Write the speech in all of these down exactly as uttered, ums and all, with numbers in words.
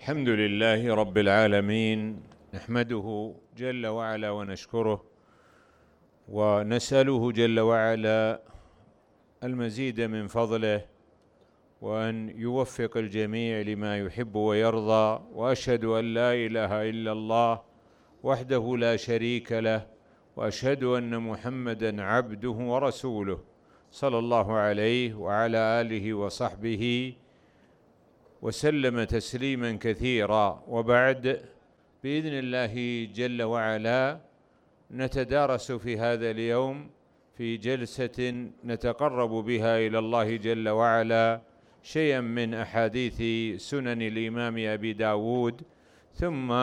الحمد لله رب العالمين، نحمده جل وعلا ونشكره ونسأله جل وعلا المزيد من فضله، وأن يوفق الجميع لما يحب ويرضى. وأشهد أن لا إله إلا الله وحده لا شريك له، وأشهد أن محمدًا عبده ورسوله صلى الله عليه وعلى آله وصحبه وسلم تسليما كثيرا. وبعد، بإذن الله جل وعلا نتدارس في هذا اليوم في جلسة نتقرب بها إلى الله جل وعلا شيئا من أحاديث سنن الإمام أبي داود، ثم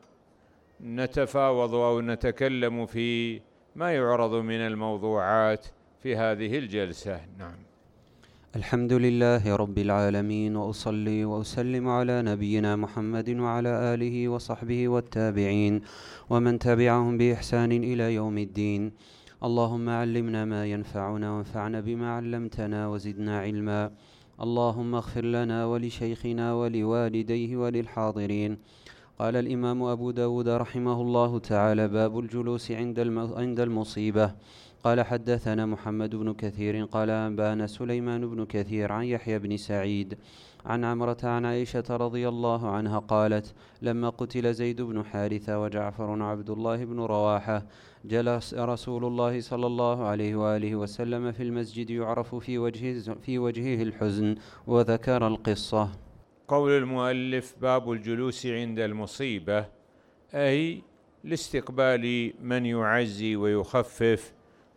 نتفاوض أو نتكلم في ما يعرض من الموضوعات في هذه الجلسة. نعم. الحمد لله رب العالمين، وأصلي وأسلم على نبينا محمد وعلى آله وصحبه والتابعين ومن تبعهم بإحسان إلى يوم الدين. اللهم علمنا ما ينفعنا وانفعنا بما علمتنا وزدنا علما. اللهم اغفر لنا ولشيخنا ولوالديه وللحاضرين. قال الإمام أبو داود رحمه الله تعالى: باب الجلوس عند المصيبة. قال: حدثنا محمد بن كثير قال: أنبانا سليمان بن كثير عن يحيى بن سعيد عن عمرة عن عائشة رضي الله عنها قالت: لما قتل زيد بن حارثة وجعفر عبد الله بن رواحة جلس رسول الله صلى الله عليه وآله وسلم في المسجد يعرف في وجهه, في وجهه الحزن، وذكر القصة. قول المؤلف: باب الجلوس عند المصيبة، أي لاستقبال من يعزي ويخفف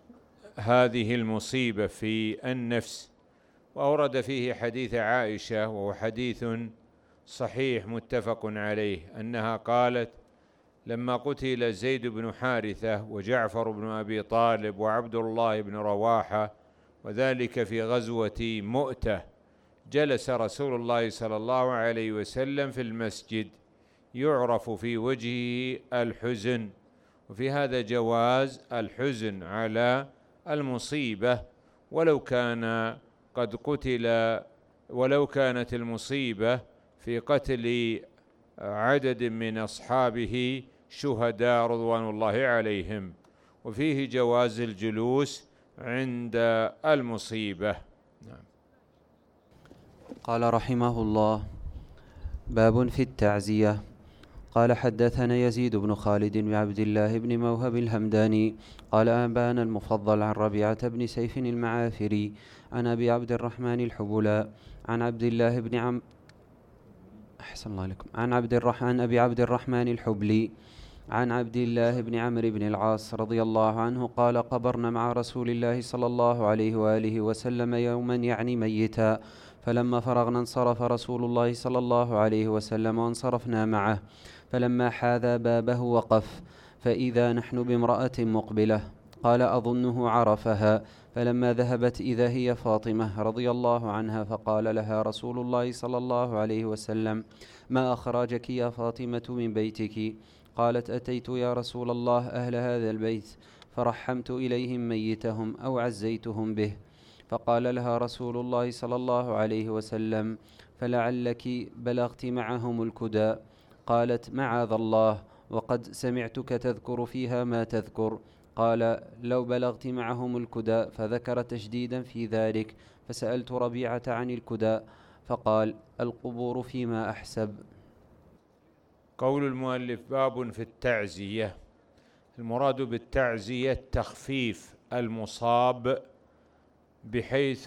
هذه المصيبة في النفس. وأورد فيه حديث عائشة، وهو حديث صحيح متفق عليه، أنها قالت: لما قتل زيد بن حارثة وجعفر بن أبي طالب وعبد الله بن رواحة، وذلك في غزوة مؤتة، جلس رسول الله صلى الله عليه وسلم في المسجد يعرف في وجهه الحزن. وفي هذا جواز الحزن على المصيبة، ولو كان قد قتل ولو كانت المصيبة في قتل عدد من أصحابه شهداء رضوان الله عليهم. وفيه جواز الجلوس عند المصيبة. نعم. قال رحمه الله: باب في التعزية. قال: حدثنا يزيد بن خالد بن عبد الله بن موهب الهمداني قال: أنبانا المفضل عن ربيعة بن سيف المعافري عن أبي عبد الرحمن الحبلاء عن عبد الله بن عم أحسن الله لكم عن عبد الرحمن أبي عبد الرحمن الحبلي عن عبد الله بن عمرو بن العاص رضي الله عنه قال: قبرنا مع رسول الله صلى الله عليه وآله وسلم يوما يعني ميتا، فلما فرغنا انصرف رسول الله صلى الله عليه وسلم وانصرفنا معه، فلما حاذى بابه وقف، فإذا نحن بامرأة مقبلة، قال: أظنه عرفها، فلما ذهبت إذا هي فاطمة رضي الله عنها، فقال لها رسول الله صلى الله عليه وسلم: ما أخرجك يا فاطمة من بيتك؟ قالت: أتيت يا رسول الله أهل هذا البيت فرحمت إليهم ميتهم أو عزيتهم به. فقال لها رسول الله صلى الله عليه وسلم: فلعلك بلغت معهم الكدى. قالت: معاذ الله، وقد سمعتك تذكر فيها ما تذكر. قال: لو بلغت معهم الكدى، فذكر تشديدا في ذلك، فسألت ربيعة عن الكدى، فقال: القبور فيما أحسب. قول المؤلف: باب في التعزية. المراد بالتعزية تخفيف المصاب، بحيث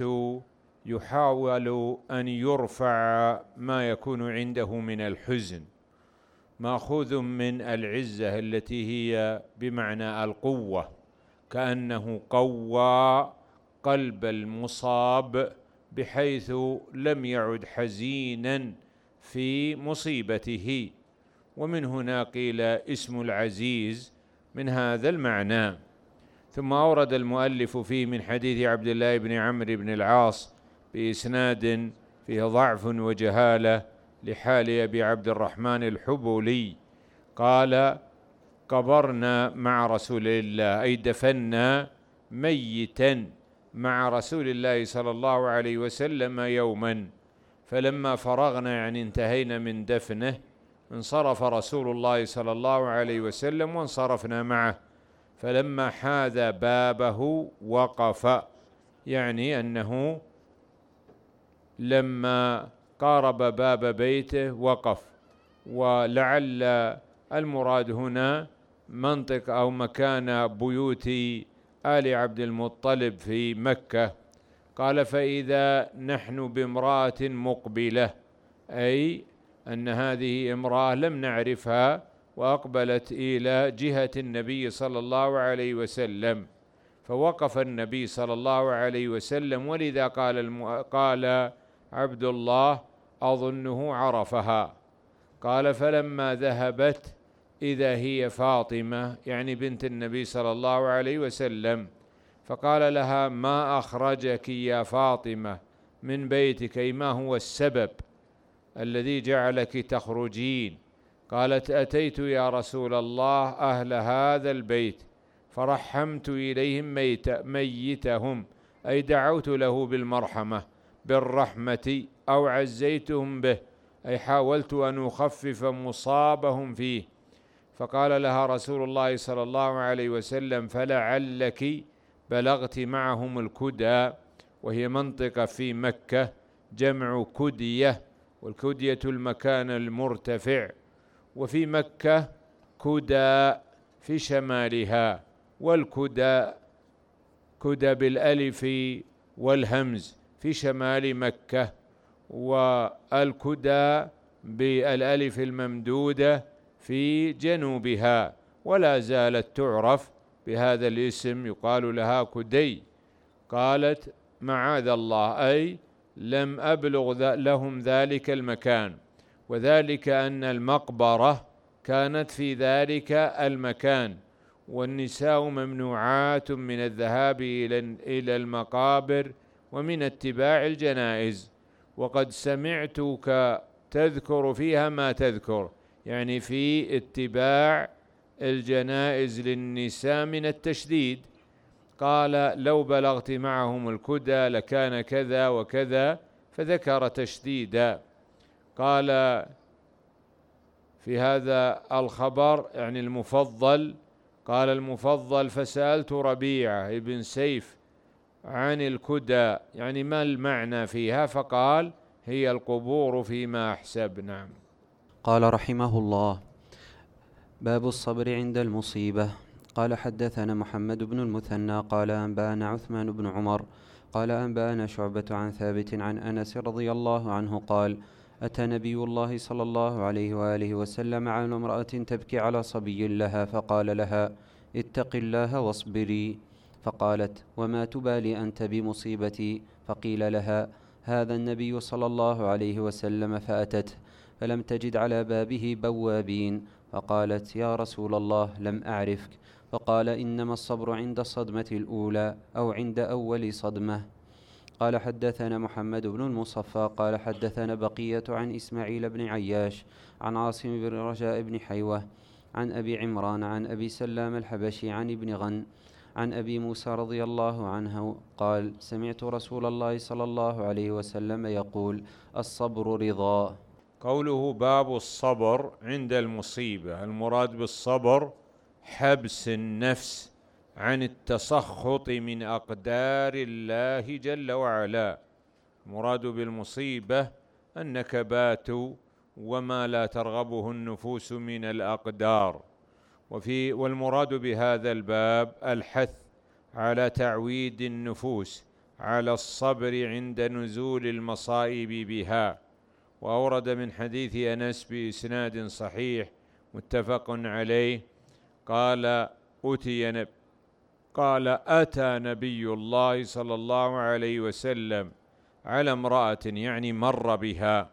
يحاول أن يرفع ما يكون عنده من الحزن، مأخوذ من العزة التي هي بمعنى القوة، كأنه قوى قلب المصاب بحيث لم يعد حزينا في مصيبته. ومن هنا قيل اسم العزيز من هذا المعنى. ثم أورد المؤلف فيه من حديث عبد الله بن عمرو بن العاص بإسناد فيه ضعف وجهالة لحال أبي عبد الرحمن الحبولي قال: قبرنا مع رسول الله، أي دفنا ميتا مع رسول الله صلى الله عليه وسلم يوما، فلما فرغنا يعني انتهينا من دفنه انصرف رسول الله صلى الله عليه وسلم وانصرفنا معه، فلما حاذ بابه وقف، يعني أنه لما قارب باب بيته وقف. ولعل المراد هنا منطق أو مكان بيوت آل عبد المطلب في مكة. قال: فإذا نحن بامرأة مقبلة، أي أن هذه امرأة لم نعرفها وأقبلت إلى جهة النبي صلى الله عليه وسلم، فوقف النبي صلى الله عليه وسلم، ولذا قال الم... قال عبد الله: أظنه عرفها. قال: فلما ذهبت إذا هي فاطمة، يعني بنت النبي صلى الله عليه وسلم، فقال لها: ما أخرجك يا فاطمة من بيتك؟ أي ما هو السبب الذي جعلك تخرجين؟ قالت: أتيت يا رسول الله أهل هذا البيت فرحمت إليهم ميت ميتهم، أي دعوت له بالمرحمة بالرحمة، أو عزيتهم به، أي حاولت أن أخفف مصابهم فيه. فقال لها رسول الله صلى الله عليه وسلم: فلعلك بلغت معهم الكدى، وهي منطقة في مكة جمع كدية، والكدية المكان المرتفع، وفي مكة كدى في شمالها، والكدى كدى بالألف والهمز في شمال مكة، والكدى بالألف الممدودة في جنوبها، ولا زالت تعرف بهذا الاسم، يقال لها كدي. قالت: معاذ الله، أي لم أبلغ لهم ذلك المكان، وذلك أن المقبرة كانت في ذلك المكان، والنساء ممنوعات من الذهاب إلى المقابر ومن اتباع الجنائز. وقد سمعتك تذكر فيها ما تذكر، يعني في اتباع الجنائز للنساء من التشديد. قال: لو بلغت معهم الكدى لكان كذا وكذا، فذكر تشديدا. قال في هذا الخبر يعني المفضل، قال المفضل: فسألت ربيعة ابن سيف عن الكدى، يعني ما المعنى فيها؟ فقال: هي القبور فيما أحسب. نعم. قال رحمه الله: باب الصبر عند المصيبة. قال: حدثنا محمد بن المثنى قال: أنبأنا عثمان بن عمر قال: أنبأنا شعبة عن ثابت عن أنس رضي الله عنه قال: أتى نبي الله صلى الله عليه وآله وسلم على امرأة تبكي على صبي لها، فقال لها: اتق الله واصبري. فقالت: وما تبالي أنت بمصيبتي؟ فقيل لها: هذا النبي صلى الله عليه وسلم. فأتته فلم تجد على بابه بوابين، فقالت: يا رسول الله، لم أعرفك. فقال: إنما الصبر عند الصدمة الأولى أو عند أول صدمة. قال: حدثنا محمد بن المصفى قال: حدثنا بقية عن إسماعيل بن عياش عن عاصم بن رجاء بن حيوة عن أبي عمران عن أبي سلام الحبشي عن ابن غن عن أبي موسى رضي الله عنه قال: سمعت رسول الله صلى الله عليه وسلم يقول: الصبر رضا. قوله باب الصبر عند المصيبة، المراد بالصبر حبس النفس عن التسخط من أقدار الله جل وعلا. المراد بالمصيبة النكبات وما لا ترغبه النفوس من الأقدار. وفي والمراد بهذا الباب الحث على تعويد النفوس على الصبر عند نزول المصائب بها. وأورد من حديث أنس بإسناد صحيح متفق عليه قال: أتي نب قال أتى نبي الله صلى الله عليه وسلم على امرأة، يعني مر بها،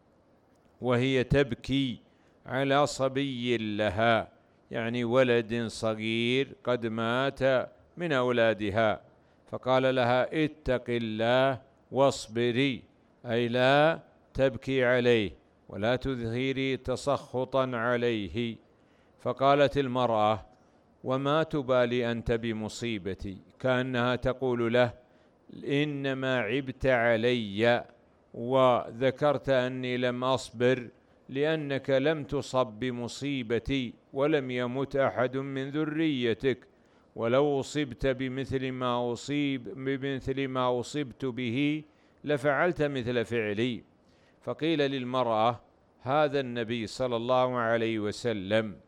وهي تبكي على صبي لها، يعني ولد صغير قد مات من أولادها، فقال لها: اتق الله واصبري، أي لا تبكي عليه ولا تظهري تسخطا عليه. فقالت المرأة: وما تبالي أنت بمصيبتي؟ كأنها تقول له: إنما عبت علي وذكرت أني لم أصبر لأنك لم تصب بمصيبتي ولم يمت أحد من ذريتك، ولو أصبت بمثل ما أصيب بمثل ما أصبت به لفعلت مثل فعلي. فقيل للمرأة: هذا النبي صلى الله عليه وسلم.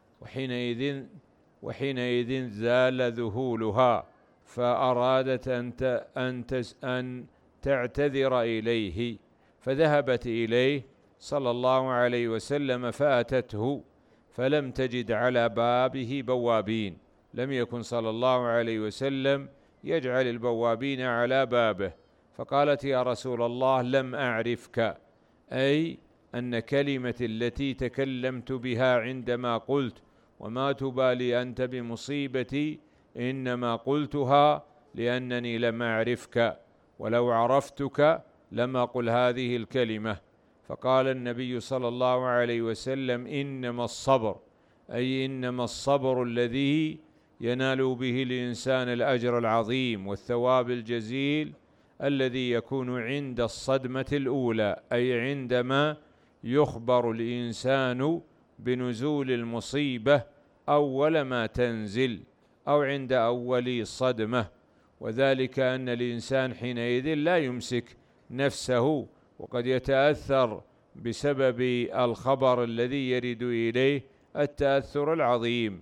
وحينئذ وحينئذ زال ذهولها، فأرادت أن أن تعتذر إليه، فذهبت إليه صلى الله عليه وسلم فأتته، فلم تجد على بابه بوابين، لم يكن صلى الله عليه وسلم يجعل البوابين على بابه، فقالت: يا رسول الله لم أعرفك، أي أن كلمة التي تكلمت بها عندما قلت وما تبالي أنت بمصيبتي إنما قلتها لأنني لم أعرفك، ولو عرفتك لم أقل هذه الكلمة. فقال النبي صلى الله عليه وسلم: إنما الصبر، أي إنما الصبر الذي ينال به الإنسان الأجر العظيم والثواب الجزيل الذي يكون عند الصدمة الأولى، أي عندما يخبر الإنسان بنزول المصيبة أول ما تنزل أو عند أول صدمة، وذلك أن الإنسان حينئذ لا يمسك نفسه، وقد يتأثر بسبب الخبر الذي يرد إليه التأثر العظيم،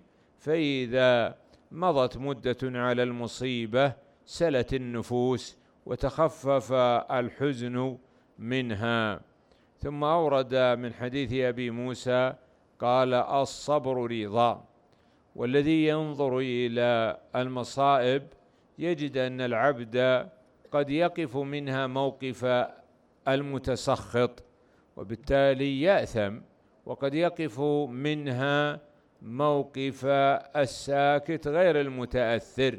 فإذا مضت مدة على المصيبة سلت النفوس وتخفف الحزن منها. ثم أورد من حديث أبي موسى قال: الصبر رضا. والذي ينظر إلى المصائب يجد أن العبد قد يقف منها موقف المتسخط وبالتالي يأثم، وقد يقف منها موقف الساكت غير المتأثر،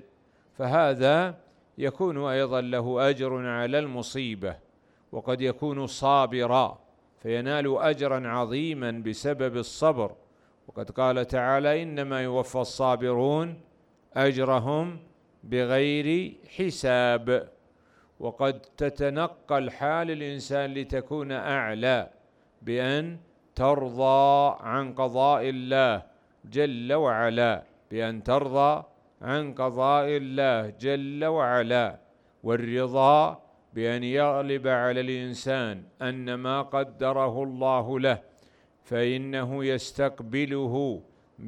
فهذا يكون أيضا له أجر على المصيبة، وقد يكون صابرا فينال أجرا عظيما بسبب الصبر، وقد قال تعالى: إنما يوفى الصابرون أجرهم بغير حساب. وقد تتنقل حال الإنسان لتكون أعلى بأن ترضى عن قضاء الله جل وعلا، بأن ترضى عن قضاء الله جل وعلا، والرضا بأن يغلب على الإنسان أن ما قدره الله له فإنه يستقبله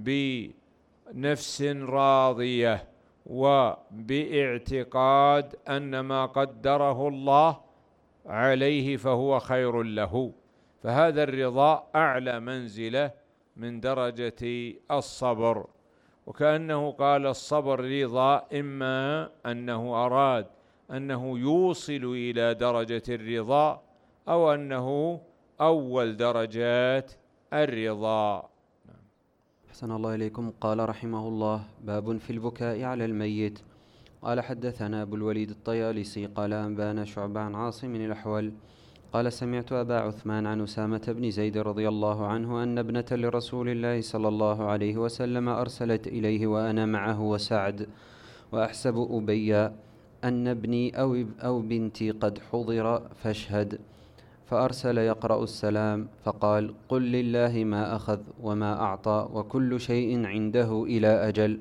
بنفس راضية وباعتقاد أن ما قدره الله عليه فهو خير له، فهذا الرضا أعلى منزلة من درجة الصبر. وكأنه قال: الصبر رضا، إما أنه أراد أنه يوصل إلى درجة الرضا أو أنه أول درجات الرضا. أحسن الله إليكم. قال رحمه الله: باب في البكاء على الميت. قال حدثنا أبو الوليد الطيالسي قال أنبانا شعبة عن عاصم الأحول قال سمعت أبا عثمان عن أسامة بن زيد رضي الله عنه أن ابنة لرسول الله صلى الله عليه وسلم أرسلت إليه وأنا معه وسعد وأحسب أبي أن ابني أو, أو بنتي قد حضر فاشهد، فأرسل يقرأ السلام فقال: قل لله ما أخذ وما أعطى وكل شيء عنده إلى أجل.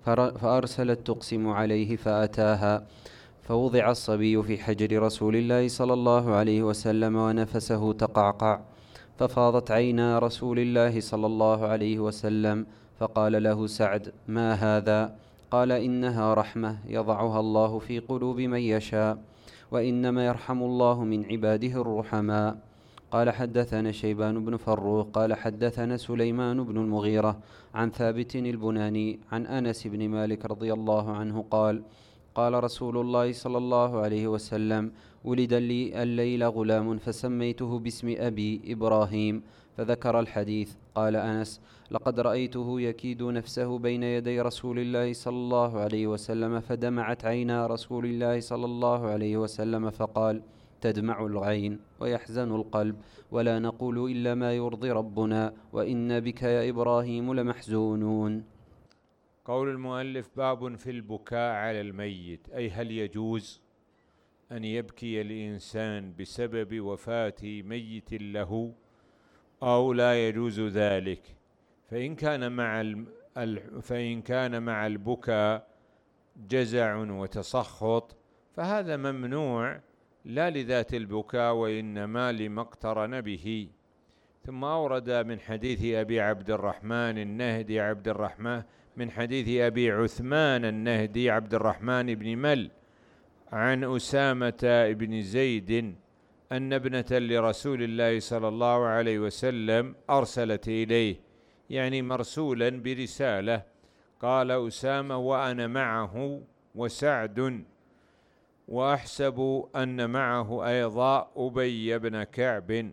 فأرسلت تقسم عليه فأتاها، فوضع الصبي في حجر رسول الله صلى الله عليه وسلم ونفسه تقعقع، ففاضت عينا رسول الله صلى الله عليه وسلم، فقال له سعد: ما هذا؟ قال: إنها رحمة يضعها الله في قلوب من يشاء، وإنما يرحم الله من عباده الرحماء. قال حدثنا شيبان بن فروخ قال حدثنا سليمان بن المغيرة عن ثابت البناني عن أنس بن مالك رضي الله عنه قال: قال رسول الله صلى الله عليه وسلم: ولد لي الليل غلام فسميته باسم أبي إبراهيم، فذكر الحديث. قال أنس: لقد رأيته يكيد نفسه بين يدي رسول الله صلى الله عليه وسلم، فدمعت عينا رسول الله صلى الله عليه وسلم، فقال: تدمع العين ويحزن القلب، ولا نقول إلا ما يرضي ربنا، وإن بك يا إبراهيم لمحزونون. قول المؤلف: باب في البكاء على الميت، أي هل يجوز أن يبكي الإنسان بسبب وفاة ميت له أو لا يجوز ذلك؟ فإن كان مع فإن كان مع البكاء جزع وتسخط فهذا ممنوع، لا لذات البكاء وإنما لما اقترن به. ثم أورد من حديث أبي عبد الرحمن النهدي عبد الرحمن من حديث أبي عثمان النهدي عبد الرحمن بن مل عن أسامة بن زيد أن ابنة لرسول الله صلى الله عليه وسلم أرسلت إليه، يعني مرسولا برسالة. قال أسامة: وأنا معه وسعد، وأحسب أن معه أيضا أبي بن كعب.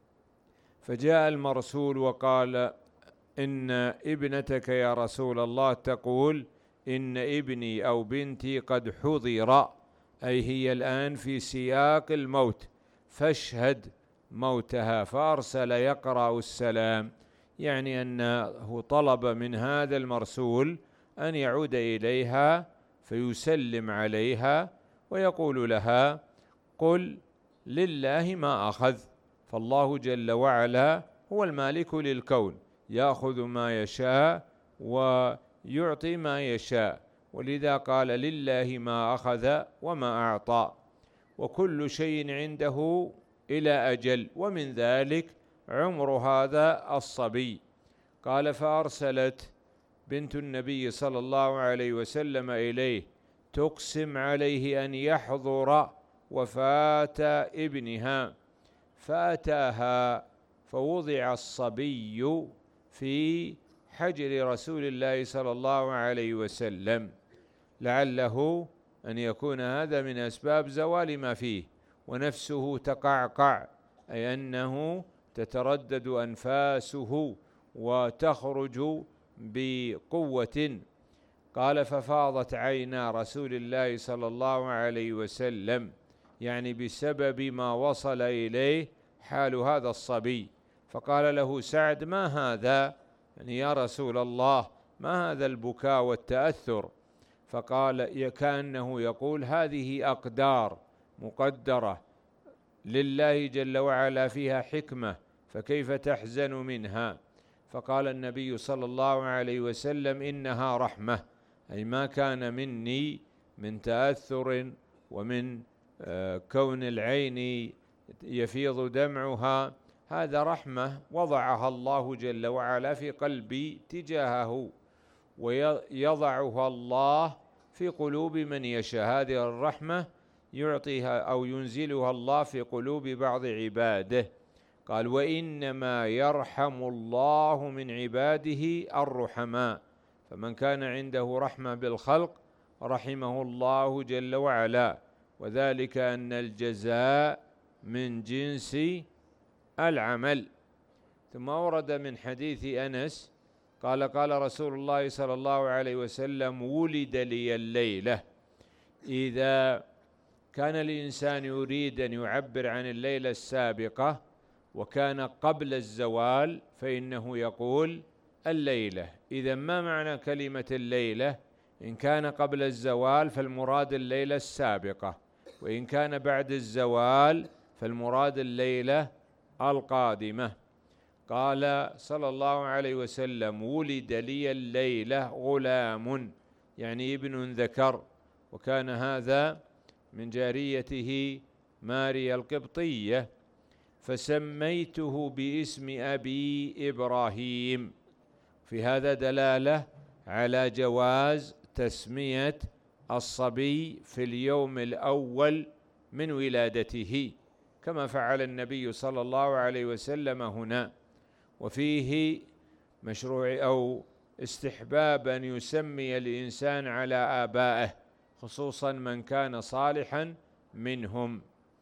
فجاء المرسول وقال: إن ابنتك يا رسول الله تقول إن ابني أو بنتي قد حضر، أي هي الآن في سياق الموت، فاشهد موتها. فأرسل يقرأ السلام، يعني أنه طلب من هذا المرسول أن يعود إليها فيسلم عليها ويقول لها: قل لله ما أخذ، فالله جل وعلا هو المالك للكون، يأخذ ما يشاء ويعطي ما يشاء، ولذا قال: لله ما أخذ وما أعطى، وكل شيء عنده إلى أجل، ومن ذلك عمر هذا الصبي. قال: فأرسلت بنت النبي صلى الله عليه وسلم إليه تقسم عليه أن يحضر وفاة ابنها، فأتاها فوضع الصبي في حجر رسول الله صلى الله عليه وسلم، لعله أن يكون هذا من أسباب زوال ما فيه، ونفسه تقعقع، أي أنه تتردد أنفاسه وتخرج بقوة. قال: ففاضت عينا رسول الله صلى الله عليه وسلم، يعني بسبب ما وصل إليه حال هذا الصبي. فقال له سعد: ما هذا؟ يعني يا رسول الله، ما هذا البكاء والتأثر؟ فقال كأنه يقول: هذه أقدار مقدرة لله جل وعلا فيها حكمة، فكيف تحزن منها؟ فقال النبي صلى الله عليه وسلم: إنها رحمة، أي ما كان مني من تأثر ومن كون العين يفيض دمعها، هذا رحمة وضعها الله جل وعلا في قلبي تجاهه، ويضعها الله في قلوب من يشاء. هذه الرحمة يعطيها أو ينزلها الله في قلوب بعض عباده. قال: وإنما يرحم الله من عباده الرحماء، فمن كان عنده رحمة بالخلق رحمه الله جل وعلا، وذلك أن الجزاء من جنس العمل. ثم أورد من حديث أنس قال: قال رسول الله صلى الله عليه وسلم: ولد لي الليلة. إذا كان الإنسان يريد أن يعبر عن الليلة السابقة وكان قبل الزوال فإنه يقول الليلة. إذا ما معنى كلمة الليلة؟ إن كان قبل الزوال فالمراد الليلة السابقة، وإن كان بعد الزوال فالمراد الليلة القادمة. قال صلى الله عليه وسلم: ولد لي الليلة غلام، يعني ابن ذكر، وكان هذا من جاريته ماريا القبطية، فسميته باسم أبي إبراهيم. في هذا دلالة على جواز تسمية الصبي في اليوم الأول من ولادته، كما فعل النبي صلى الله عليه وسلم هنا. وفيه مشروع أو استحباب أن يسمي الإنسان على آبائه، خصوصا من كان صالحا منهم.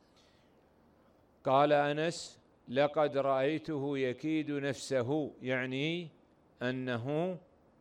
قال أنس: لقد رأيته يكيد نفسه، يعني أنه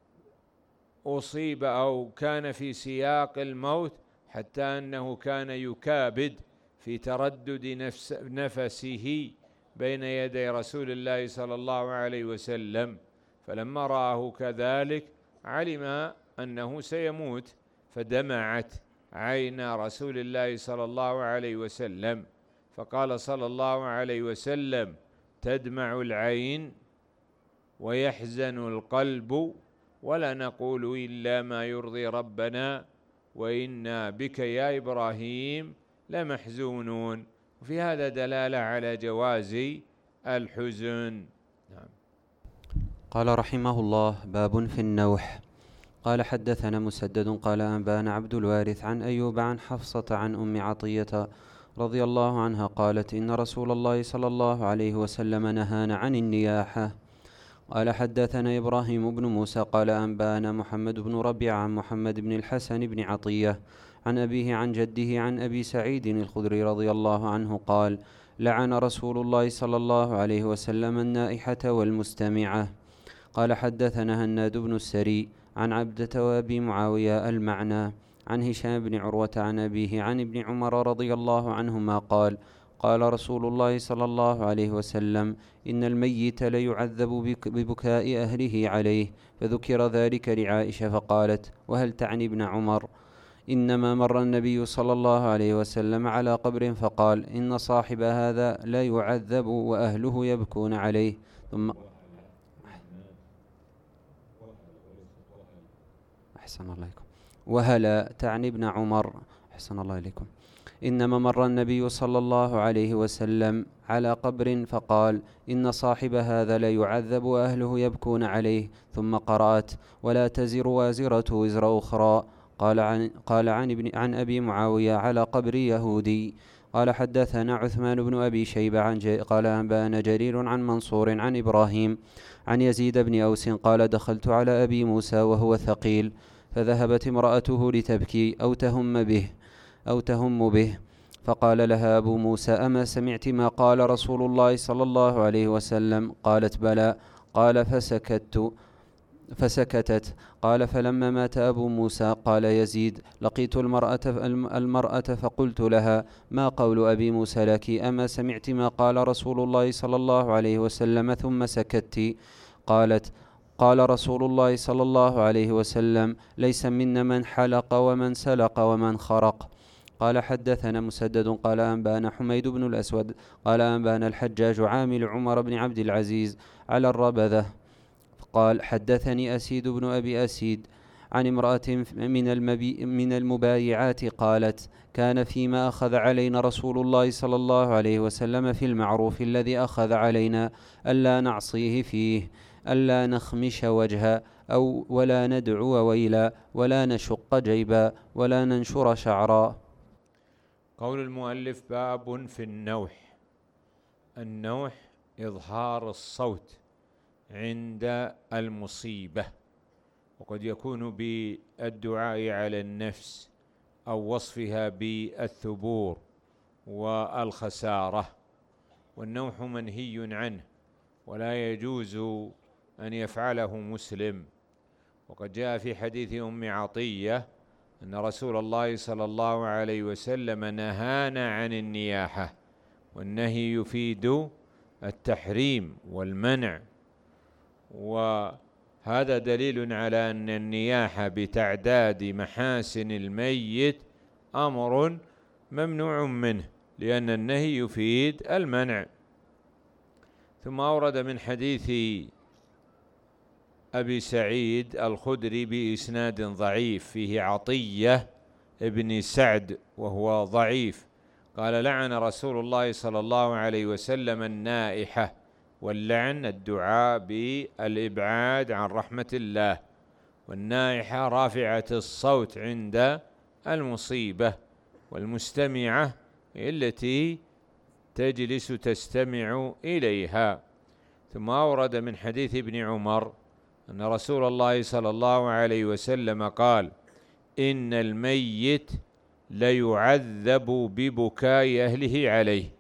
أصيب أو كان في سياق الموت، حتى أنه كان يكابد في تردد نفس نفسه بين يدي رسول الله صلى الله عليه وسلم. فلما رآه كذلك علم أنه سيموت، فدمعت عين رسول الله صلى الله عليه وسلم، فقال صلى الله عليه وسلم: تدمع العين ويحزن القلب، ولا نقول إلا ما يرضي ربنا، وإنا بك يا إبراهيم لمحزونون. وفي هذا دلالة على جواز الحزن. نعم. قال رحمه الله: باب في النوح. قال حدثنا مسدد قال أنبانا عبد الوارث عن أيوب عن حفصة عن أم عطية رضي الله عنها قالت: إن رسول الله صلى الله عليه وسلم نهانا عن النياحة. قال حدثنا إبراهيم بن موسى قال أنبانا محمد بن ربيع عن محمد بن الحسن بن عطية عن أبيه عن جده عن أبي سعيد الخدري رضي الله عنه قال: لعن رسول الله صلى الله عليه وسلم النائحة والمستمعة. قال حدثنا هناد بن السري عن عبدة وأبي معاوية المعنى عن هشام بن عروة عن أبيه عن ابن عمر رضي الله عنهما قال: قال رسول الله صلى الله عليه وسلم: إن الميت ليعذب ببكاء أهله عليه. فذكر ذلك لعائشة فقالت: وهل تعني ابن عمر؟ إنما مر النبي صلى الله عليه وسلم على قبر فقال: إن صاحب هذا لا يعذب وأهله يبكون عليه. ثم أحسن الله إليكم. وهلا تعني ابن عمر. أحسن الله إليكم. إنما مر النبي صلى الله عليه وسلم على قبر فقال: إن صاحب هذا لا يعذب وأهله يبكون عليه. ثم قرأت: ولا تزر وازرة وزر أخرى. قال عن, قال عن, ابن عن أبي معاوية على قبر يهودي. قال حدثنا عثمان بن أبي شيبة عن قال أنبانا جرير عن منصور عن إبراهيم عن يزيد بن أوس قال: دخلت على أبي موسى وهو ثقيل، فذهبت امرأته لتبكي أو تهم به أو تهم به فقال لها أبو موسى: أما سمعت ما قال رسول الله صلى الله عليه وسلم؟ قالت: بلى. قال: فسكت فسكتت. قال: فلما مات أبو موسى قال يزيد: لقيت المرأة, المرأة فقلت لها: ما قول أبي موسى لك؟ أما سمعت ما قال رسول الله صلى الله عليه وسلم ثم سكت؟ قالت: قال رسول الله صلى الله عليه وسلم: ليس منا من حلق ومن سلق ومن خرق. قال حدثنا مسدد قال أنبانا حميد بن الأسود قال أنبانا الحجاج عامل عمر بن عبد العزيز على الربذة قال: حدثني أسيد بن أبي أسيد عن امرأة من, المبي من المبايعات قالت: كان فيما أخذ علينا رسول الله صلى الله عليه وسلم في المعروف الذي أخذ علينا ألا نعصيه فيه، ألا نخمش وجها أو ولا ندعو ويلا ولا نشق جيبا ولا ننشر شعرا. قول المؤلف: باب في النوح. النوح إظهار الصوت عند المصيبة، وقد يكون بالدعاء على النفس أو وصفها بالثبور والخسارة، والنوح منهي عنه ولا يجوز أن يفعله مسلم. وقد جاء في حديث أم عطية أن رسول الله صلى الله عليه وسلم نهانا عن النياحة، والنهي يفيد التحريم والمنع، وهذا دليل على أن النياحة بتعداد محاسن الميت أمر ممنوع منه، لأن النهي يفيد المنع. ثم أورد من حديث أبي سعيد الخدري بإسناد ضعيف فيه عطية ابن سعد وهو ضعيف، قال: لعن رسول الله صلى الله عليه وسلم النائحة. واللعن الدعاء بالإبعاد عن رحمة الله، والنائحة رافعة الصوت عند المصيبة، والمستمعة التي تجلس تستمع إليها. ثم أورد من حديث ابن عمر أن رسول الله صلى الله عليه وسلم قال: إن الميت ليعذب ببكاء أهله عليه.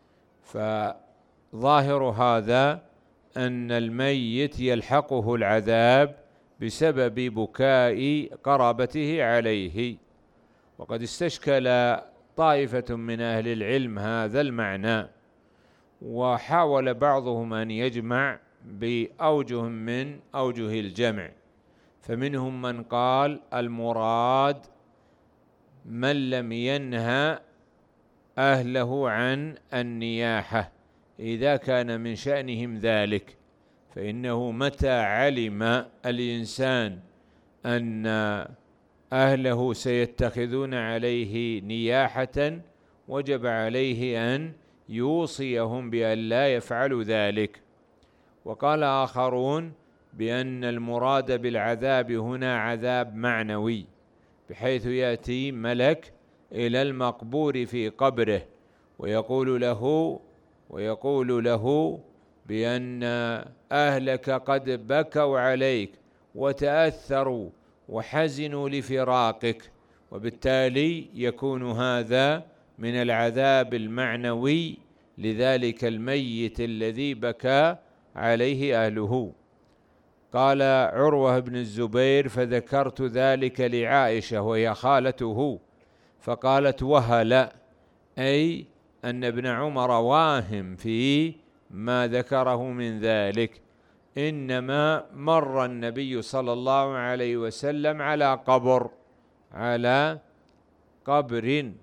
فظاهر هذا أن الميت يلحقه العذاب بسبب بكاء قرابته عليه. وقد استشكل طائفة من أهل العلم هذا المعنى، وحاول بعضهم أن يجمع بأوجه من أوجه الجمع، فمنهم من قال المراد من لم ينهى أهله عن النياحة إذا كان من شأنهم ذلك، فإنه متى علم الإنسان أن أهله سيتخذون عليه نياحة وجب عليه أن يوصيهم بأن لا يفعلوا ذلك. وقال آخرون بأن المراد بالعذاب هنا عذاب معنوي، بحيث يأتي ملك إلى المقبور في قبره ويقول له ويقول له بأن أهلك قد بكوا عليك وتأثروا وحزنوا لفراقك، وبالتالي يكون هذا من العذاب المعنوي لذلك الميت الذي بكى عليه أهله. قال عروة بن الزبير: فذكرت ذلك لعائشة وهي خالته، فقالت: وهل، أي أن ابن عمر واهم في ما ذكره من ذلك، إنما مر النبي صلى الله عليه وسلم على قبر على قبر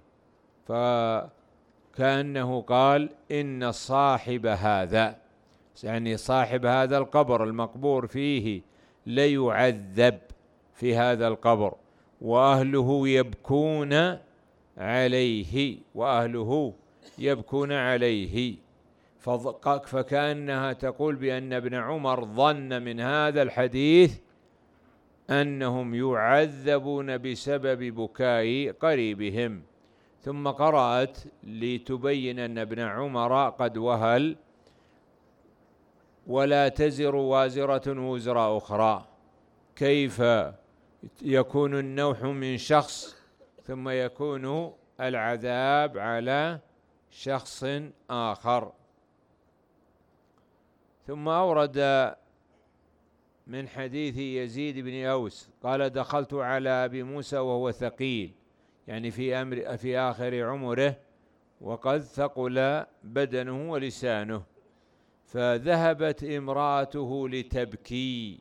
فكأنه قال: إن صاحب هذا، يعني صاحب هذا القبر المقبور فيه ليعذب في هذا القبر وأهله يبكون عليه وأهله يبكون عليه. فكأنها تقول بأن ابن عمر ظن من هذا الحديث أنهم يعذبون بسبب بكاء قريبهم. ثم قرأت لتبين أن ابن عمر قد وهل: ولا تزر وازرة وزر أخرى. كيف يكون النوح من شخص ثم يكون العذاب على شخص آخر؟ ثم أورد من حديث يزيد بن أوس قال: دخلت على أبي موسى وهو ثقيل، يعني في أمر في آخر عمره وقد ثقل بدنه ولسانه، فذهبت امرأته لتبكي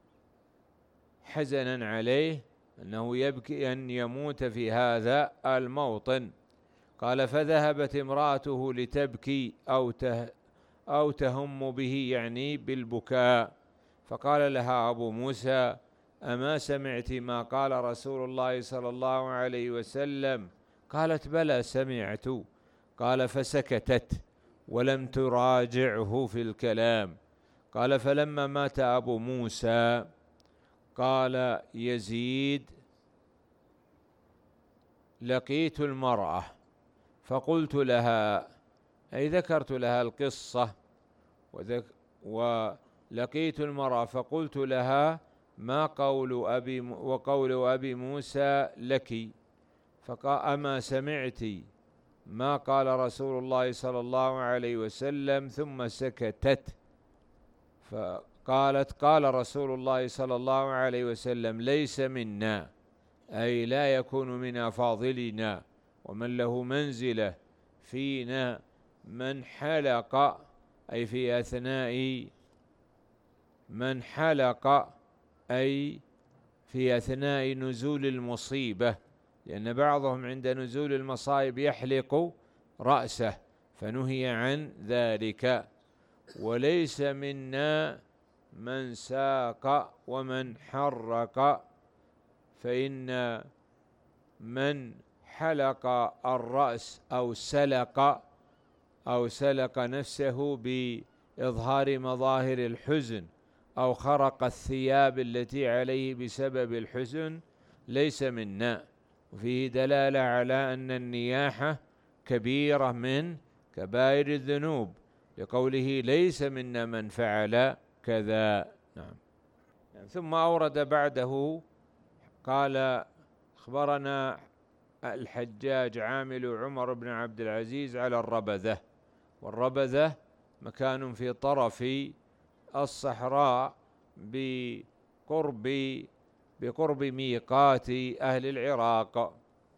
حزنا عليه أنه يبكي أن يموت في هذا الموطن. قال: فذهبت امرأته لتبكي أو ته أو تهم به، يعني بالبكاء، فقال لها أبو موسى: أما سمعت ما قال رسول الله صلى الله عليه وسلم؟ قالت: بلى سمعت. قال: فسكتت ولم تراجعه في الكلام. قال: فلما مات أبو موسى قال يزيد: لقيت المرأة فقلت لها، أي ذكرت لها القصة، ولقيت المرأة فقلت لها: ما قول أبي وقول أبي موسى لك؟ فقال: أما سمعت ما قال رسول الله صلى الله عليه وسلم؟ ثم سكتت. فقالت: قال رسول الله صلى الله عليه وسلم: ليس منا، أي لا يكون من أفاضلنا ومن له منزلة فينا، من حلق، أي في أثناء من حلق أي في أثناء نزول المصيبة، لأن بعضهم عند نزول المصائب يحلق رأسه فنهي عن ذلك. وليس منا من ساق ومن حرق، فإن من حلق الرأس أو سلق أو سلق نفسه بإظهار مظاهر الحزن أو خرق الثياب التي عليه بسبب الحزن ليس منا. وفيه دلالة على أن النياحة كبيرة من كبائر الذنوب، لقوله: ليس منا من فعل كذا. نعم. ثم أورد بعده قال: أخبرنا الحجاج عامل عمر بن عبد العزيز على الربذة، والربذة مكان في طرف الصحراء بقرب بقرب ميقات أهل العراق.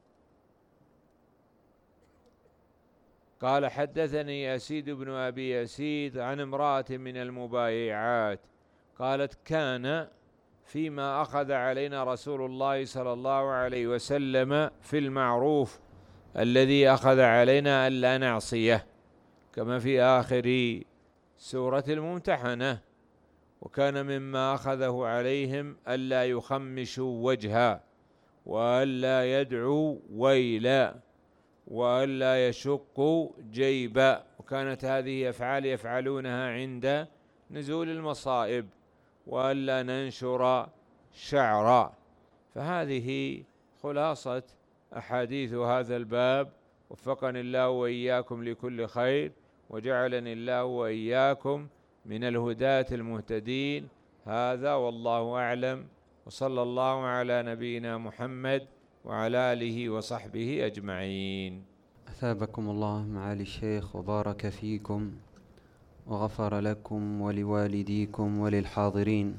قال: حدثني يزيد بن أبي يزيد عن امرأة من المبايعات قالت: كان فيما أخذ علينا رسول الله صلى الله عليه وسلم في المعروف الذي أخذ علينا ألا نعصيه، كما في آخر سورة الممتحنة: وكان مما أخذه عليهم ألا يخمشوا وجها وألا يدعوا ويلا وألا يشقوا جيبا. وكانت هذه أفعال يفعلونها عند نزول المصائب، وألا ننشر شعرا. فهذه خلاصة أحاديث هذا الباب. وفقني الله وإياكم لكل خير، وجعلني الله وإياكم من الهداة المهتدين. هذا والله أعلم، وصلى الله على نبينا محمد وعلى آله وصحبه أجمعين. أثابكم الله معالي الشيخ وبارك فيكم وغفر لكم ولوالديكم وللحاضرين.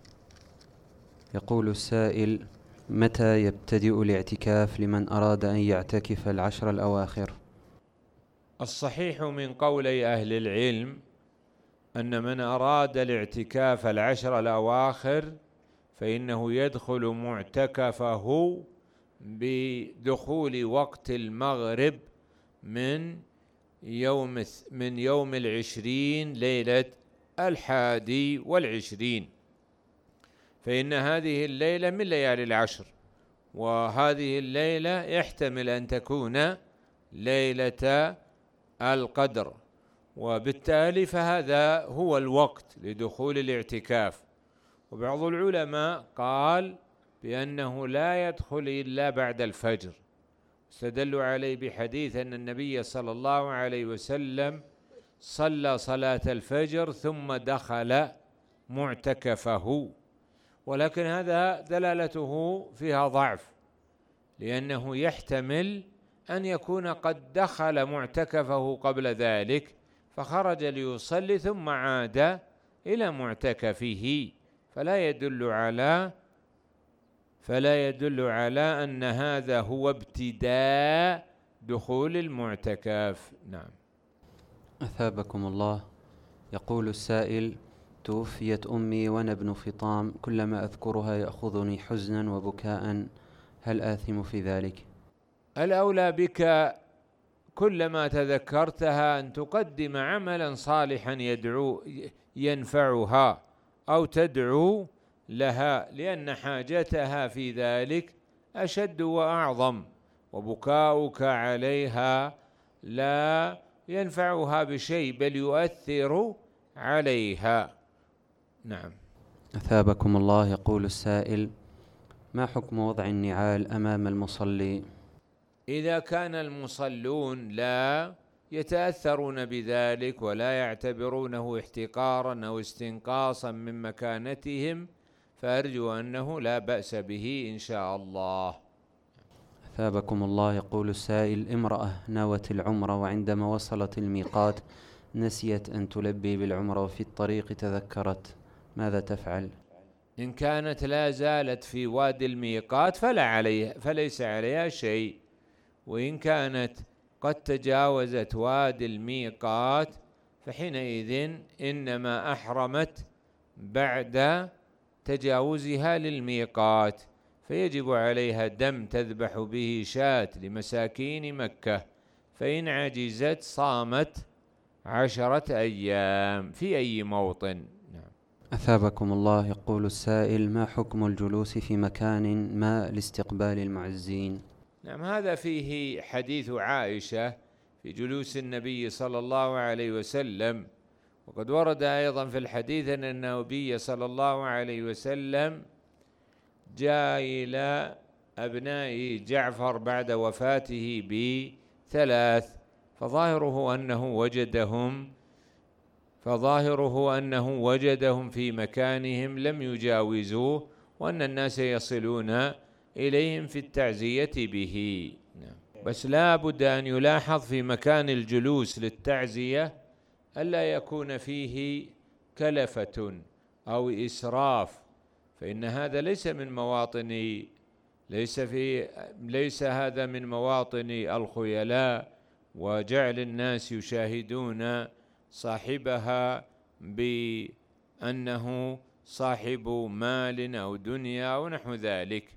يقول السائل: متى يبتدئ الاعتكاف لمن أراد أن يعتكف العشر الأواخر؟ الصحيح من قولي أهل العلم أن من أراد الاعتكاف العشر الأواخر فإنه يدخل معتكفه بدخول وقت المغرب من يوم من يوم العشرين ليلة الحادي والعشرين، فإن هذه الليلة من ليالي العشر، وهذه الليلة يحتمل أن تكون ليلة القدر، وبالتالي فهذا هو الوقت لدخول الاعتكاف. وبعض العلماء قال بأنه لا يدخل إلا بعد الفجر، استدلوا عليه بحديث أن النبي صلى الله عليه وسلم صلى صلاة الفجر ثم دخل معتكفه، ولكن هذا دلالته فيها ضعف، لأنه يحتمل أن يكون قد دخل معتكفه قبل ذلك فخرج ليصلي ثم عاد إلى معتكفه، فلا يدل على فلا يدل على أن هذا هو ابتداء دخول المعتكف. نعم. أثابكم الله. يقول السائل: توفيت أمي وأنا ابن فطام، كلما أذكرها يأخذني حزنا وبكاء، هل آثم في ذلك؟ الأولى بك كلما تذكرتها أن تقدم عملا صالحا يدعو ينفعها أو تدعو لها، لأن حاجتها في ذلك أشد وأعظم، وبكاؤك عليها لا ينفعها بشيء بل يؤثر عليها. نعم. أثابكم الله. يقول السائل: ما حكم وضع النعال أمام المصلي؟ إذا كان المصلون لا يتأثرون بذلك ولا يعتبرونه احتقارا أو استنقاصا من مكانتهم فأرجو أنه لا بأس به إن شاء الله. أثابكم الله. يقول السائل: امرأة نوت العمرة وعندما وصلت الميقات نسيت أن تلبي بالعمرة وفي الطريق تذكرت، ماذا تفعل؟ إن كانت لا زالت في وادي الميقات فلا عليها فليس عليها شيء، وإن كانت قد تجاوزت وادي الميقات فحينئذ إنما أحرمت بعد تجاوزها للميقات، فيجب عليها دم تذبح به شاة لمساكين مكة، فإن عجزت صامت عشرة أيام في أي موطن. نعم. أثابكم الله. يقول السائل: ما حكم الجلوس في مكان ما لاستقبال المعزين؟ نعم، هذا فيه حديث عائشة في جلوس النبي صلى الله عليه وسلم، وقد ورد أيضا في الحديث أن النبي صلى الله عليه وسلم جاء إلى أبناء جعفر بعد وفاته بثلاث، فظاهره أنه وجدهم فظاهره أنه وجدهم في مكانهم لم يجاوزوه، وأن الناس يصلون إليهم في التعزية به. بس لا بد أن يلاحظ في مكان الجلوس للتعزية ألا يكون فيه كلفة أو إسراف، فإن هذا ليس من مواطن ليس في ليس هذا من مواطن الخيلاء وجعل الناس يشاهدون صاحبها بأنه صاحب مال أو دنيا ونحو ذلك.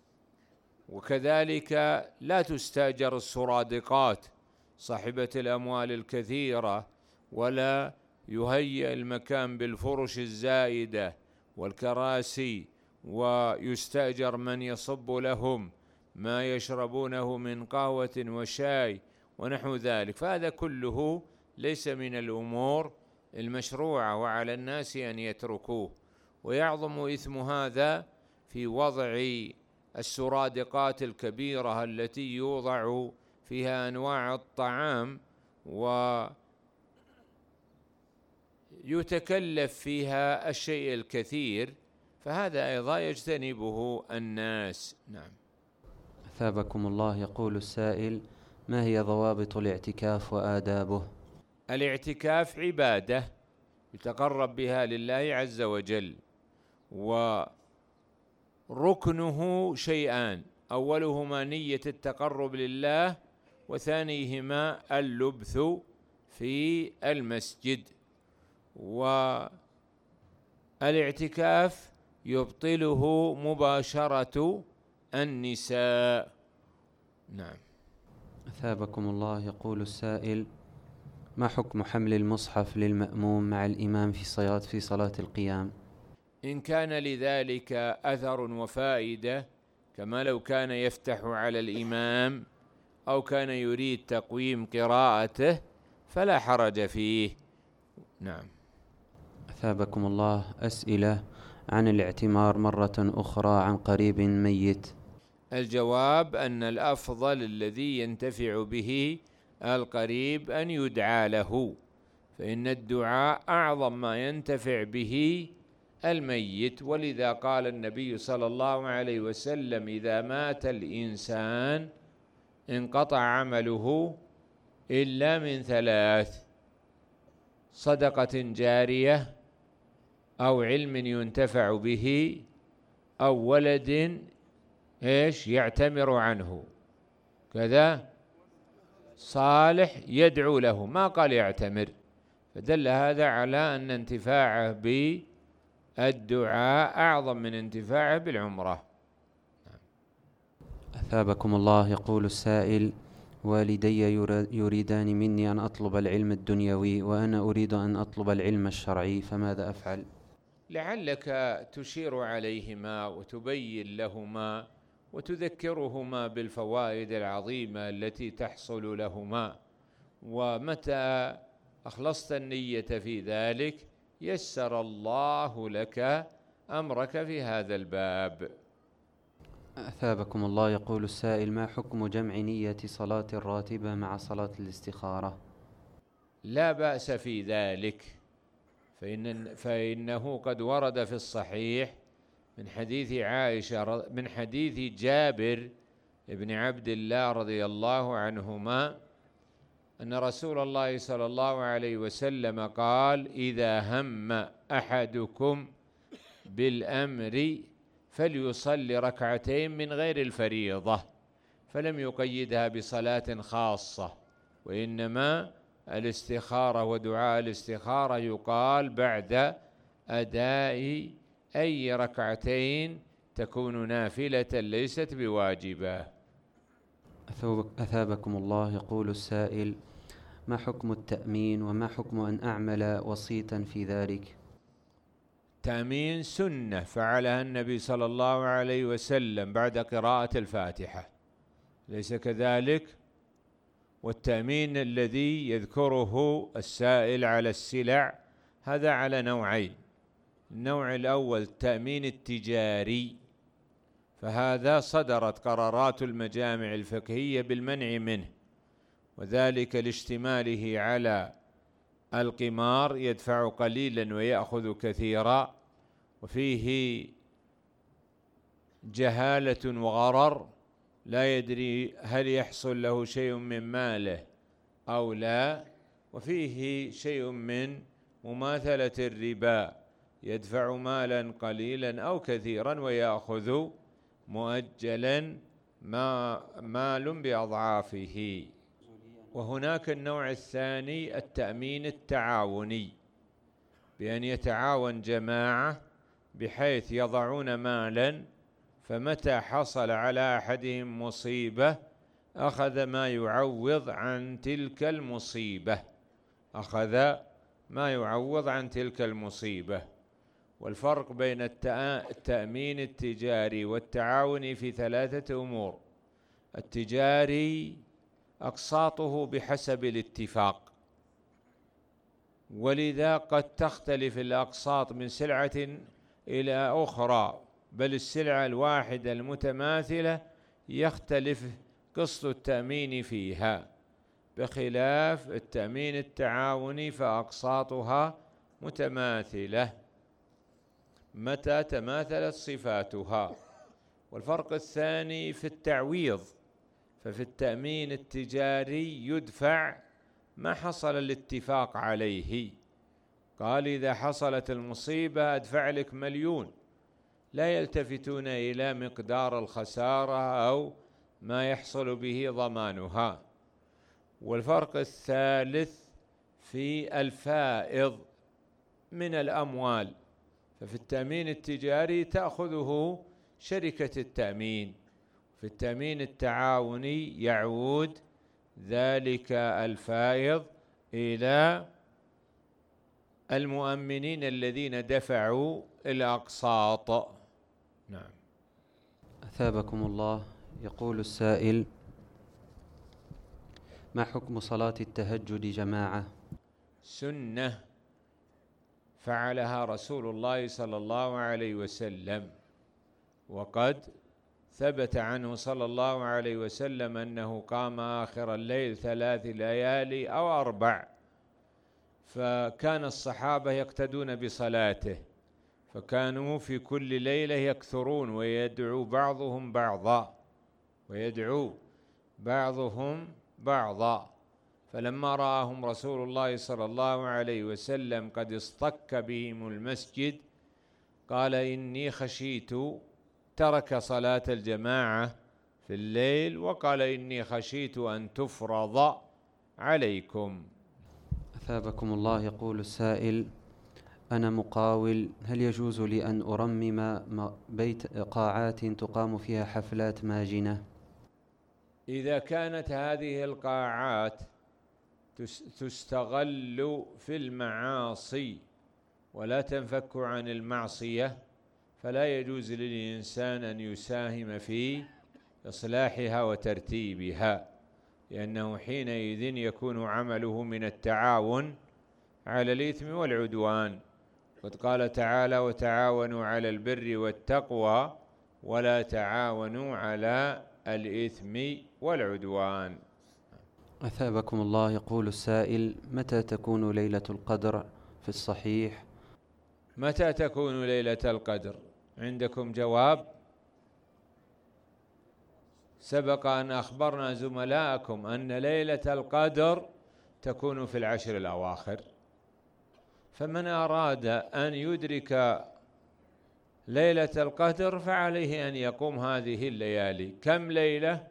وكذلك لا تستأجر السرادقات صاحبة الأموال الكثيرة، ولا يهيئ المكان بالفرش الزائدة والكراسي، ويستأجر من يصب لهم ما يشربونه من قهوة وشاي ونحو ذلك، فهذا كله ليس من الأمور المشروعة، وعلى الناس أن يتركوه. ويعظم إثم هذا في وضع السرادقات الكبيرة التي يوضع فيها أنواع الطعام ويتكلف فيها الشيء الكثير، فهذا أيضا يجتنبه الناس. نعم. أثابكم الله. يقول السائل: ما هي ضوابط الاعتكاف وآدابه؟ الاعتكاف عبادة يتقرب بها لله عز وجل، وركنه شيئان: أولهما نية التقرب لله، وثانيهما اللبث في المسجد. والاعتكاف يبطله مباشرة النساء. نعم. أثابكم الله. يقول السائل: ما حكم حمل المصحف للمأموم مع الإمام في صلاة في صلاة القيام؟ إن كان لذلك أثر وفائدة، كما لو كان يفتح على الإمام أو كان يريد تقويم قراءته، فلا حرج فيه. نعم. أثابكم الله. أسئلة عن الاعتمار مرة أخرى عن قريب ميت. الجواب أن الأفضل الذي ينتفع به القريب أن يدعى له، فإن الدعاء أعظم ما ينتفع به الميت. ولذا قال النبي صلى الله عليه وسلم: إذا مات الإنسان انقطع عمله إلا من ثلاث: صدقة جارية، أو علم ينتفع به، أو ولد إيش يعتمر عنه كذا صالح يدعو له، ما قال يعتمر، فدل هذا على أن انتفاعه بالدعاء أعظم من انتفاعه بالعمرة. أثابكم الله. يقول السائل: والدي يريدان مني أن أطلب العلم الدنيوي، وأنا أريد أن أطلب العلم الشرعي، فماذا أفعل؟ لعلك تشير عليهما وتبين لهما وتذكرهما بالفوائد العظيمة التي تحصل لهما، ومتى أخلصت النية في ذلك يسر الله لك أمرك في هذا الباب. أثابكم الله. يقول السائل: ما حكم جمع نية صلاة الراتبة مع صلاة الاستخارة؟ لا بأس في ذلك، فإن فإنه قد ورد في الصحيح من حديث عائشة من حديث جابر بن عبد الله رضي الله عنهما أن رسول الله صلى الله عليه وسلم قال: إذا هم أحدكم بالأمر فليصلي ركعتين من غير الفريضة، فلم يقيدها بصلاة خاصة، وإنما الاستخارة ودعاء الاستخارة يقال بعد أداء أي ركعتين تكون نافلة ليست بواجبة. أثابكم الله. يقول السائل: ما حكم التأمين، وما حكم أن أعمل وسيطا في ذلك؟ تأمين سنة فعلها النبي صلى الله عليه وسلم بعد قراءة الفاتحة، ليس كذلك؟ والتأمين الذي يذكره السائل على السلع هذا على نوعين: النوع الأول التأمين التجاري، فهذا صدرت قرارات المجامع الفقهية بالمنع منه، وذلك لاشتماله على القمار يدفع قليلا ويأخذ كثيرا، وفيه جهالة وغرر، لا يدري هل يحصل له شيء من ماله أو لا، وفيه شيء من مماثلة الربا، يدفع مالا قليلا أو كثيرا ويأخذ مؤجلا ما مال بأضعافه. وهناك النوع الثاني التأمين التعاوني، بأن يتعاون جماعة بحيث يضعون مالا، فمتى حصل على أحدهم مصيبة أخذ ما يعوض عن تلك المصيبة أخذ ما يعوض عن تلك المصيبة. والفرق بين التأمين التجاري والتعاوني في ثلاثة أمور: التجاري أقساطه بحسب الاتفاق، ولذا قد تختلف الأقساط من سلعة إلى أخرى، بل السلعة الواحدة المتماثلة يختلف قسط التأمين فيها، بخلاف التأمين التعاوني فأقساطها متماثلة متى تماثلت صفاتها. والفرق الثاني في التعويض، ففي التأمين التجاري يدفع ما حصل الاتفاق عليه، قال إذا حصلت المصيبة أدفع لك مليون، لا يلتفتون إلى مقدار الخسارة أو ما يحصل به ضمانها. والفرق الثالث في الفائض من الأموال، ففي التأمين التجاري تأخذه شركة التأمين، في التأمين التعاوني يعود ذلك الفائض إلى المؤمنين الذين دفعوا الأقساط. نعم. أثابكم الله. يقول السائل: ما حكم صلاة التهجد جماعة؟ سنة فعلها رسول الله صلى الله عليه وسلم، وقد ثبت عنه صلى الله عليه وسلم أنه قام آخر الليل ثلاث ليالي أو أربع، فكان الصحابة يقتدون بصلاته، فكانوا في كل ليلة يكثرون ويدعو بعضهم بعضا ويدعو بعضهم بعضا. فلما رآهم رسول الله صلى الله عليه وسلم قد اصطك بهم المسجد قال: إني خشيت، ترك صلاة الجماعة في الليل وقال: إني خشيت أن تفرض عليكم. أثابكم الله. يقول السائل: أنا مقاول، هل يجوز لي أن أرمم بيت قاعات تقام فيها حفلات ماجنة؟ إذا كانت هذه القاعات تستغل في المعاصي ولا تنفك عن المعصية فلا يجوز للإنسان أن يساهم في إصلاحها وترتيبها، لأنه حينئذ يكون عمله من التعاون على الإثم والعدوان. قد قال تعالى: وتعاونوا على البر والتقوى ولا تعاونوا على الإثم والعدوان. أثابكم الله. يقول السائل: متى تكون ليلة القدر في الصحيح؟ متى تكون ليلة القدر؟ عندكم جواب؟ سبق أن أخبرنا زملاءكم أن ليلة القدر تكون في العشر الأواخر، فمن أراد أن يدرك ليلة القدر فعليه أن يقوم هذه الليالي. كم ليلة؟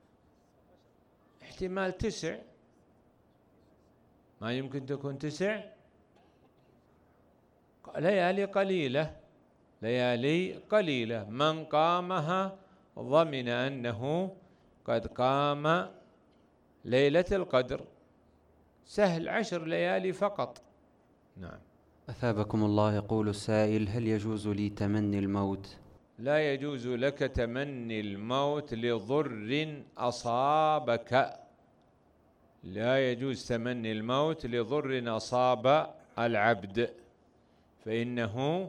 احتمال تسع، ما يمكن تكون تسع، ليالي قليلة، ليالي قليلة. من قامها ضمن أنه قد قام ليلة القدر، سهل، عشر ليالي فقط. نعم. أثابكم الله. يقول السائل: هل يجوز لي تمني الموت؟ لا يجوز لك تمني الموت لضر أصابك، لا يجوز تمني الموت لضر أصاب العبد، فإنه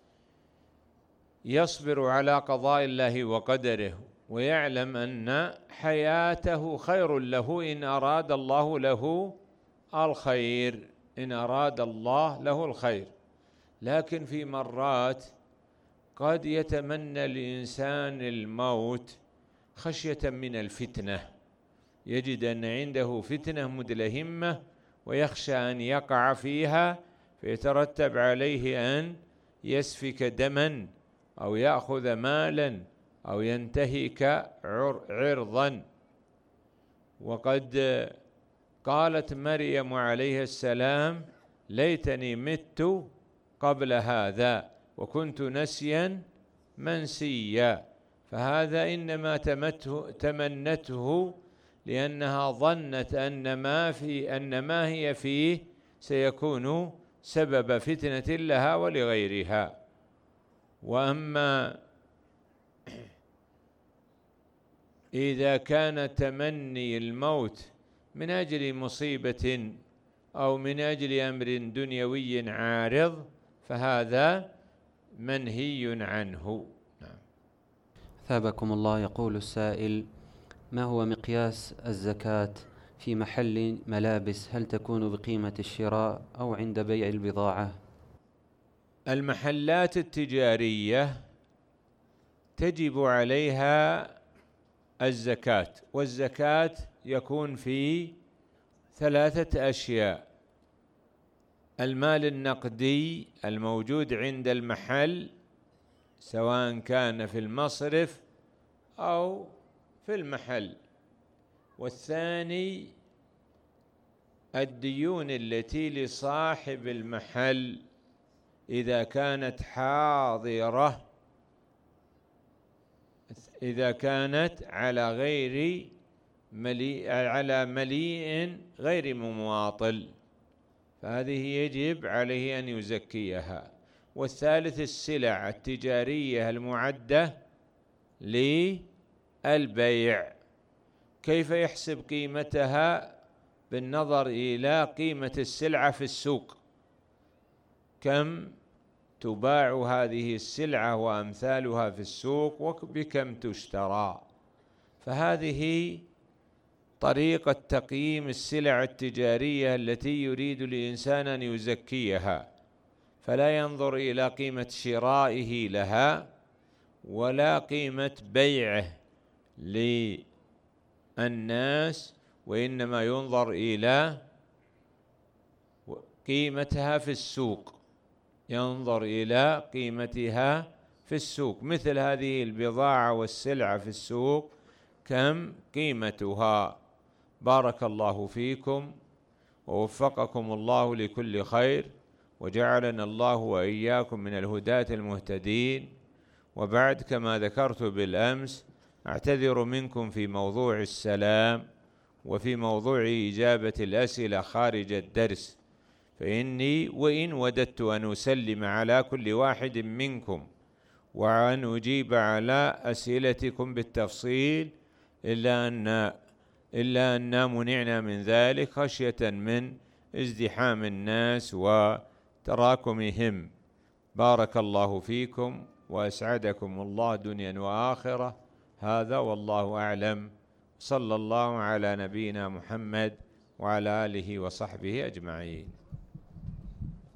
يصبر على قضاء الله وقدره ويعلم أن حياته خير له إن أراد الله له الخير، إن أراد الله له الخير. لكن في مرات قد يتمنى الإنسان الموت خشية من الفتنة، يجد أن عنده فتنة مدلهمة ويخشى أن يقع فيها فيترتب عليه أن يسفك دما أو يأخذ مالا أو ينتهك عرضا. وقد قالت مريم عليه السلام: ليتني مت قبل هذا، وكنت نسيا منسيا. فهذا إنما تمته تمنته لأنها ظنت أن ما في أن ما هي فيه سيكون سبب فتنة لها ولغيرها. وأما إذا كان تمني الموت من أجل مصيبة أو من أجل أمر دنيوي عارض فهذا منهي عنه. نعم. ثابكم الله. يقول السائل: ما هو مقياس الزكاة في محل ملابس؟ هل تكون بقيمة الشراء أو عند بيع البضاعة؟ المحلات التجارية تجب عليها الزكاة، والزكاة يكون في ثلاثة أشياء: المال النقدي الموجود عند المحل سواء كان في المصرف أو في المحل، والثاني الديون التي لصاحب المحل إذا كانت حاضرة، إذا كانت على غير مليء على مليء غير مماطل فهذه يجب عليه أن يزكيها. والثالث السلع التجارية المعدة للبيع، كيف يحسب قيمتها؟ بالنظر إلى قيمة السلعة في السوق، كم تباع هذه السلعة وأمثالها في السوق وبكم تشترى. فهذه طريقة تقييم السلع التجارية التي يريد الإنسان أن يزكيها، فلا ينظر إلى قيمة شرائه لها ولا قيمة بيعه للناس، وإنما ينظر إلى قيمتها في السوق، ينظر إلى قيمتها في السوق. مثل هذه البضاعة والسلعة في السوق كم قيمتها؟ بارك الله فيكم ووفقكم الله لكل خير، وجعلنا الله وإياكم من الهداة المهتدين. وبعد، كما ذكرت بالأمس، أعتذر منكم في موضوع السلام وفي موضوع إجابة الأسئلة خارج الدرس، فإني وإن وددت أن أسلم على كل واحد منكم وأن أجيب على أسئلتكم بالتفصيل إلا أن إلا أننا منعنا من ذلك خشية من ازدحام الناس وتراكمهم. بارك الله فيكم وأسعدكم الله دنيا وآخرة. هذا والله أعلم. صلى الله على نبينا محمد وعلى آله وصحبه أجمعين.